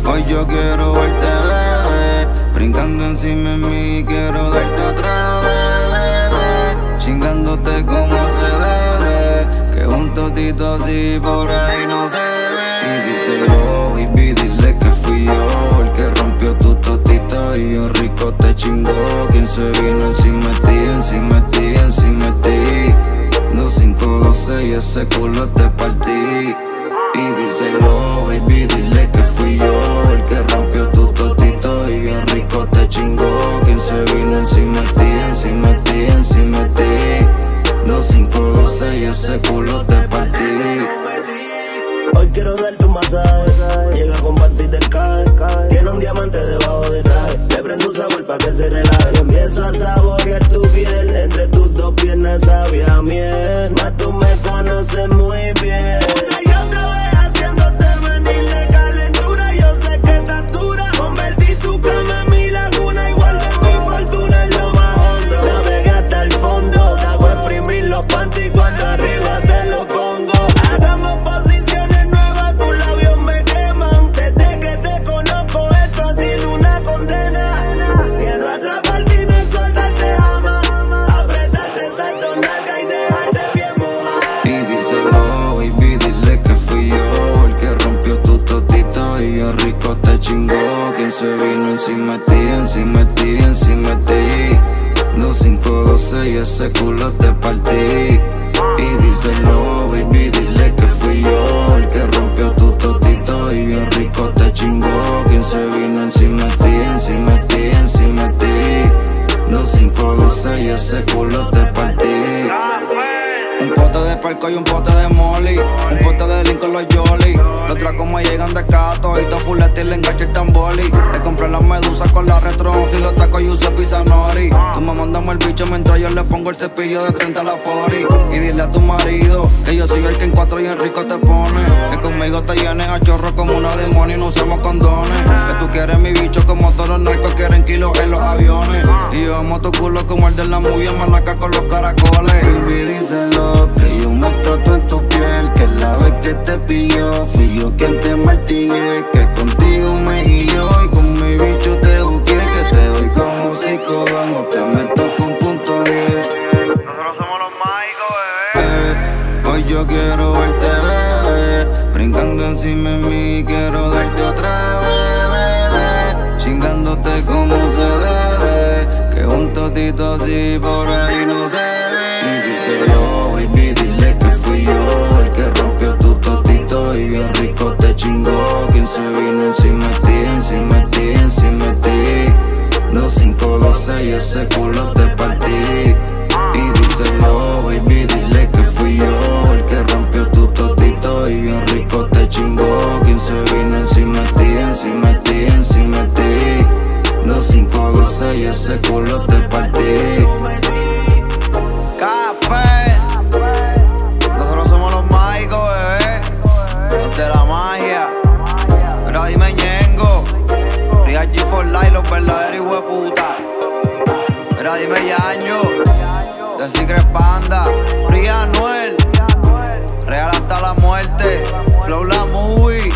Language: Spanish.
Hoy yo quiero verte, bebé, brincando encima de mí, quiero darte otra vez, bebé, chingándote como se debe, que un totito así por ahí no se ve. Y díselo, baby, dile que fui yo el que rompió tu totito y bien rico te chingó. Quien se vino encima de ti, encima de ti, encima de ti. 2512 y ese culo te partí. Y díselo, baby, dile que fui yo el que rompió tu totito y bien rico te chingó. Quien se vino encima de ti, encima de ti, encima de ti. 2512 y ese culo te partí. Hoy quiero darte un masaje, llega con panty y te cae. Tiene un diamante debajo del traje, le prendo un sabor pa' que se relaje. Yo empiezo a saborear tu piel, entre tus dos piernas sabía a miel. Más tú me conoces muy bien. Una y otra vez haciéndote venir de calentura. Yo sé que estás dura, convertí tu cama en mi laguna. Igual de mi fortuna en lo más hondo, navegué hasta el fondo. Te hago exprimir los panty cuando arriba te los pongo. Hagamos posiciones nuevas, tus labios me queman. Desde que te conozco esto ha sido una condena. Quiero atraparte y no soltarte jamás, apretarte esa tonalga y dejarte bien mojada. Y díselo, baby, dile que fui yo el que rompió tu totito y bien rico te chingó. Quien se vino encima de ti, encima de ti, encima de ti. 2512 y ese culo te partí. Y díselo, baby, dile que fui yo el que rompió tu totito y bien rico te chingó. Quien se vino encima de ti, encima de ti, encima de ti. 2512 y ese culo te partí. Un pote de palco y un pote de molly, un pote de Lincoln los Jolly. Los tracos me llegan de cato y dos fuletes le enganché el tamboli. Le compré las medusas con la retro y los tacos y usé pizza nori. Tú me mandas el bicho mientras yo le pongo el cepillo de 30 a la 40. Y dile a tu marido que yo soy el que en 4 y en rico te pone. Que conmigo te llenes a chorro como una demonio y no usamos condones. Que tú quieres mi bicho como todos los narcos quieren kilos en los aviones. Y yo amo tu culo como el de la movie malaca con los caracoles. Baby, díselo que yo me trato en tu piel, que la vez que te pilló fui yo quien te martillé, que contigo me guió y con mi bicho te busqué, que te doy como psicólogo, te meto con punto 10. Nosotros somos los mágicos, bebé. Hoy yo quiero verte, bebé, brincando encima de mí, quiero darte otra vez, bebé, chingándote como se debe, que un totito así por ahí no se ve. Y díselo, baby, dile que fui yo el que rompió tu totito y bien rico te chingó. Quien se vino encima de ti, encima de ti, encima de ti. 2512 y ese culo te partí. Y díselo, baby, dile que fui yo el que rompió tu totito y bien rico te chingó. Quien se vino encima de ti, encima de ti, encima de ti. 2512 y ese culo te partí. Café. Nosotros somos los mágicos, bebé. Los de la magia. Mira, dime Ñengo. Real G for Life, los verdaderos hueputa. Mira, dime Yaño. The Secret Panda. Free Anuel. Real hasta la muerte. Flow la movie.